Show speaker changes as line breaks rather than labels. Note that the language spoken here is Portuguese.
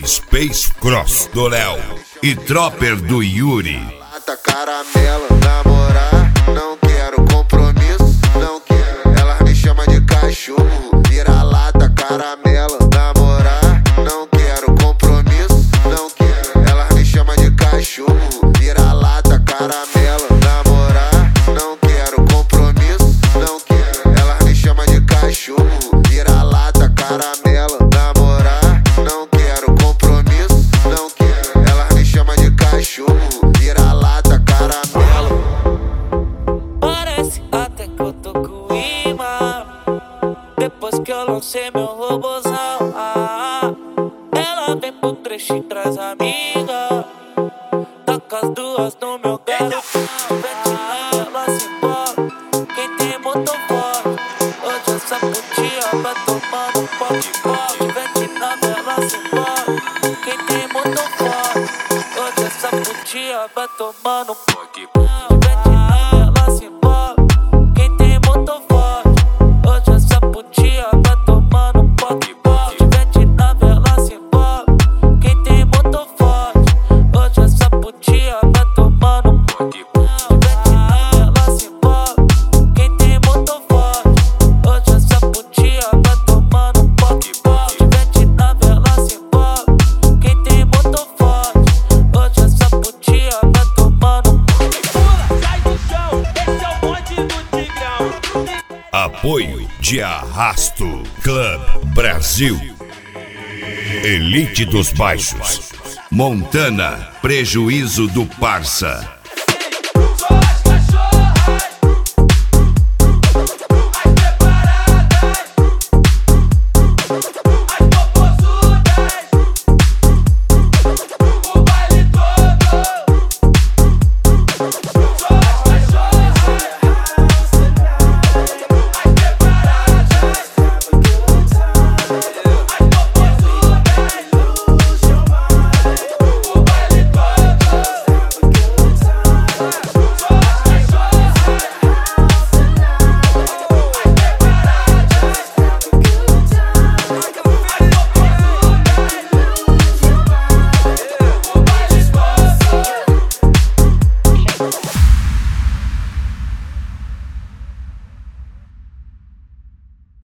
Space Cross do Léo e Tropper do Yuri.
Lata caramelo, namorar, não quero compromisso, não quero. Ela me chama de cachorro, vira lata caramelo, namorar, não quero compromisso, não quero. Ela me chama de cachorro, vira lata caramelo, namorar, não quero compromisso, não quero. Ela me chama de cachorro, vira lata caramelo, namorar, não quero compromisso, não quero. Ela me chama de cachorro, vira lata caramelo.
Parece até que eu tô com imã, depois que eu lancei meu robozão. Ela vem pro trecho e traz amiga, tá com as duas no meu garrafão. Ventilar, ela se embora, quem tem motor forte. Hoje essa putinha vai tomando um pote forte. Ventilar, ela se embora, quem tem motor forte. Hoje essa putinha vai tomando um pote forte. Ventilar, ela se embora, quem tem motor forte. Hoje essa putinha vai tomando um pote forte. Ventilar, ela se embora, quem tem motor forte. Hoje essa putinha vai tomando um pote forte. Ventilar, ela se embora, quem tem motor forte. Hoje essa putinha vai tomando um pote forte. Ventilar, ela se embora, quem tem motor forte. Hoje essa putinha vai tomando um pote forte.
Sai do chão, esse é o bonde do Tigrão.
Apoio de Arrasto Club Brasil, Elite dos Baixos, Montana, Prejuízo do Parça.